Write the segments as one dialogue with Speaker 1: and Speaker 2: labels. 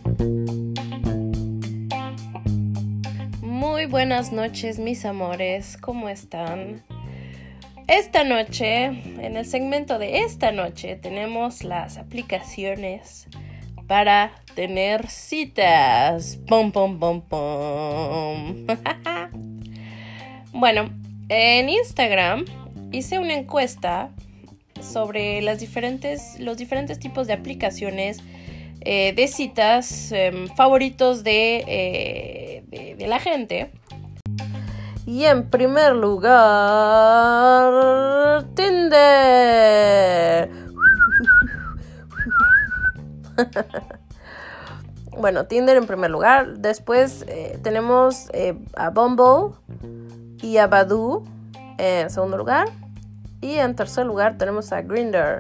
Speaker 1: Muy buenas noches, mis amores, ¿cómo están? Esta noche, en el segmento de esta noche, tenemos las aplicaciones para tener citas. ¡Pum, pum, pum, pum! Bueno, en Instagram hice una encuesta sobre los diferentes tipos de aplicaciones de citas favoritos de la gente. Y en primer lugar, Tinder. Bueno, Tinder en primer lugar. Después tenemos a Bumble y a Badoo en segundo lugar. Y en tercer lugar tenemos a Grindr.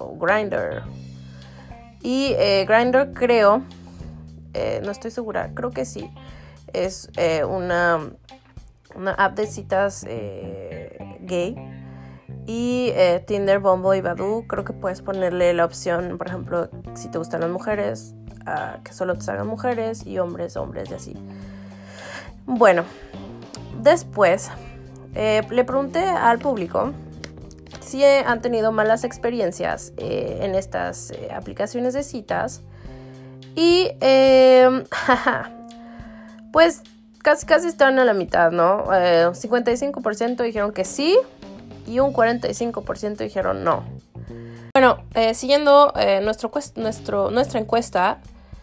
Speaker 1: Y Grindr creo, no estoy segura, creo que sí. Es una app de citas gay. Y Tinder, Bumble y Badoo, creo que puedes ponerle la opción, por ejemplo, si te gustan las mujeres, que solo te salgan mujeres, y hombres y así. Bueno, después le pregunté al público si han tenido malas experiencias en estas aplicaciones de citas. Y pues casi están a la mitad, ¿no? 55% dijeron que sí y un 45% dijeron no. Bueno, siguiendo nuestra encuesta,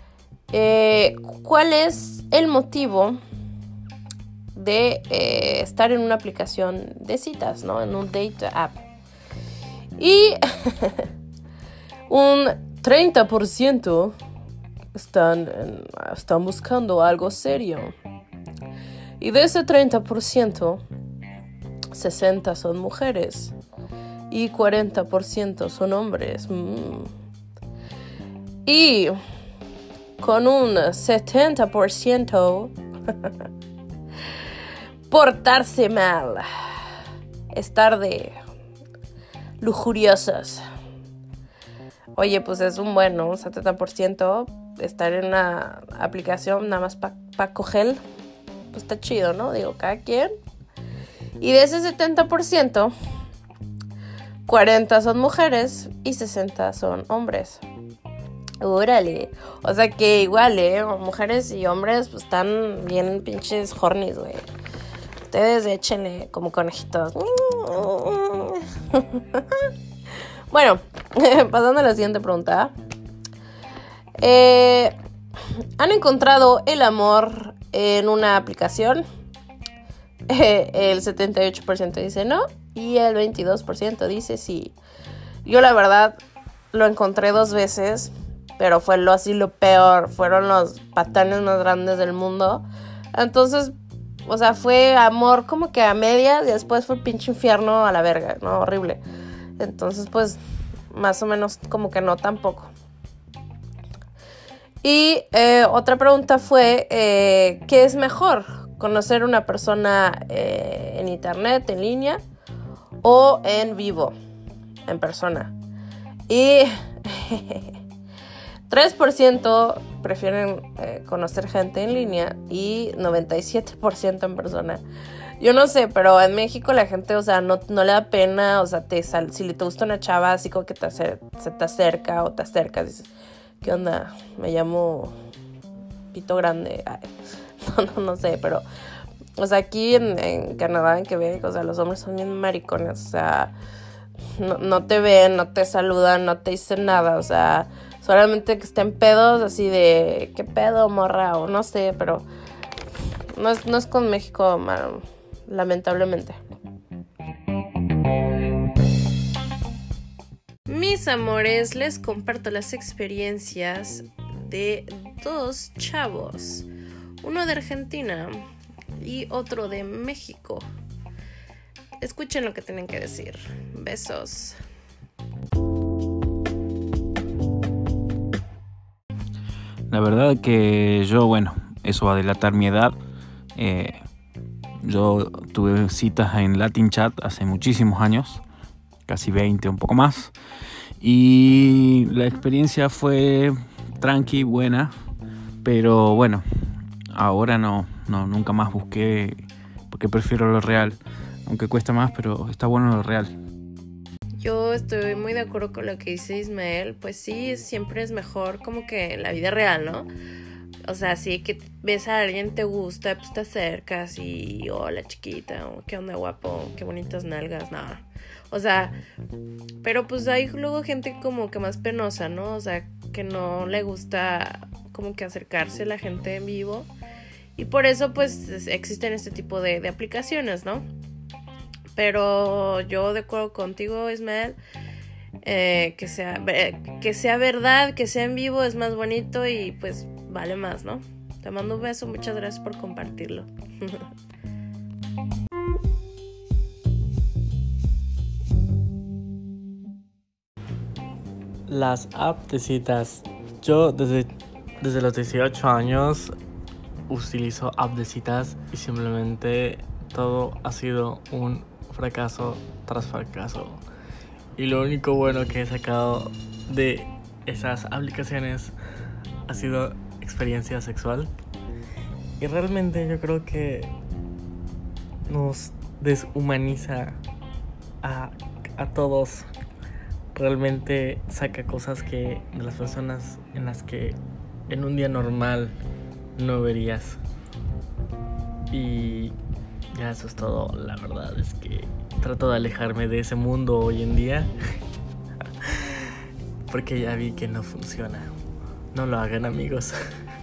Speaker 1: ¿cuál es el motivo de estar en una aplicación de citas, ¿no? En un date app? Y un 30% están buscando algo serio. Y de ese 30%, 60% son mujeres y 40% son hombres. Y con un 70% portarse mal, estar de lujuriosas. Oye, pues es un bueno, un 70% estar en una aplicación nada más para coger. Pues está chido, ¿no? Digo, cada quien. Y de ese 70%, 40 son mujeres y 60 son hombres. ¡Órale! O sea que igual, mujeres y hombres pues están bien pinches hornies, güey. Ustedes échenle como conejitos. Bueno, pasando a la siguiente pregunta. ¿Han encontrado el amor en una aplicación? El 78% dice no y el 22% dice sí. Yo la verdad lo encontré 2 veces, pero fue lo peor. Fueron los patanes más grandes del mundo. Entonces, o sea, fue amor como que a medias y después fue pinche infierno a la verga, ¿no? Horrible. Entonces, pues, más o menos como que no tampoco. Y otra pregunta fue, ¿qué es mejor? ¿Conocer una persona en internet, en línea, o en vivo, en persona? Y 3% prefieren conocer gente en línea y 97% en persona. Yo no sé, pero en México la gente, o sea, no le da pena, o sea, si te gusta una chava, así como que se te acerca o te acercas, dices, ¿qué onda? Me llamo Pito Grande. Ay, no sé, pero, o sea, aquí en Canadá, en Quebec, o sea, los hombres son bien maricones, o sea, no te ven, no te saludan, no te dicen nada, o sea, solamente que estén pedos así de, ¿qué pedo, morra? O no sé, pero no es con México, lamentablemente. Mis amores, les comparto las experiencias de 2 chavos, uno de Argentina y otro de México. Escuchen lo que tienen que decir. Besos.
Speaker 2: La verdad que yo, bueno, eso va a delatar mi edad. Yo tuve citas en Latin Chat hace muchísimos años, casi 20, un poco más. Y la experiencia fue tranqui, buena. Pero bueno, ahora no, nunca más busqué porque prefiero lo real. Aunque cuesta más, pero está bueno lo real.
Speaker 1: Yo estoy muy de acuerdo con lo que dice Ismael. Pues sí, siempre es mejor como que en la vida real, ¿no? O sea, sí que ves a alguien, te gusta, pues te acercas y hola chiquita, o qué onda guapo, qué bonitas nalgas, nada. O sea, pero pues hay luego gente como que más penosa, ¿no? O sea, que no le gusta como que acercarse a la gente en vivo. Y por eso pues existen este tipo de aplicaciones, ¿no? Pero yo de acuerdo contigo, Ismael, que sea verdad, que sea en vivo es más bonito y pues vale más, ¿no? Te mando un beso, muchas gracias por compartirlo.
Speaker 3: Las apps de citas. Yo desde los 18 años utilizo apps de citas y simplemente todo ha sido un fracaso tras fracaso. Y lo único bueno que he sacado de esas aplicaciones ha sido experiencia sexual. Y realmente yo creo que nos deshumaniza a todos. Realmente saca cosas que de las personas en las que en un día normal no verías. Y ya eso es todo. La verdad es que trato de alejarme de ese mundo hoy en día porque ya vi que no funciona. No lo hagan, amigos.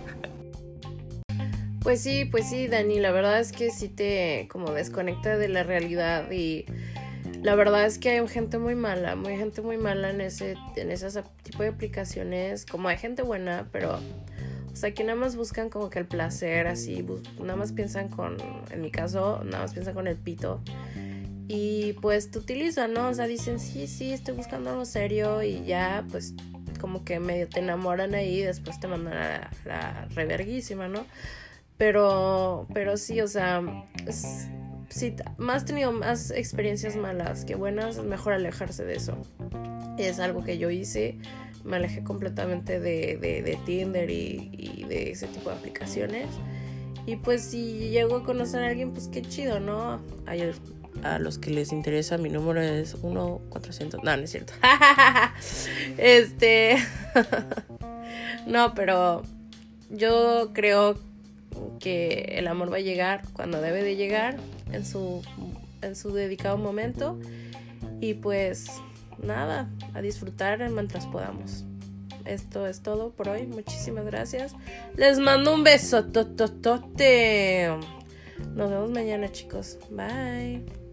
Speaker 1: Pues sí, Dani, la verdad es que sí te como desconecta de la realidad y la verdad es que hay gente muy mala en ese tipo de aplicaciones, como hay gente buena, pero o sea, que nada más buscan como que el placer, así, nada más piensan en mi caso, nada más piensan con el pito y pues te utilizan, ¿no? O sea, dicen, sí, estoy buscando algo serio y ya, pues como que medio te enamoran ahí y después te mandan a la reverguísima, ¿no? Pero sí, o sea, si has tenido más experiencias malas que buenas, es mejor alejarse de eso. Es algo que yo hice, me alejé completamente de Tinder y de ese tipo de aplicaciones. Y pues si llego a conocer a alguien, pues qué chido, ¿no? A los que les interesa, mi número es 1-400. No es cierto. No, pero yo creo que el amor va a llegar cuando debe de llegar, en su dedicado momento. Y pues nada, a disfrutar mientras podamos. Esto es todo por hoy. Muchísimas gracias. Les mando un beso. Nos vemos mañana, chicos. Bye.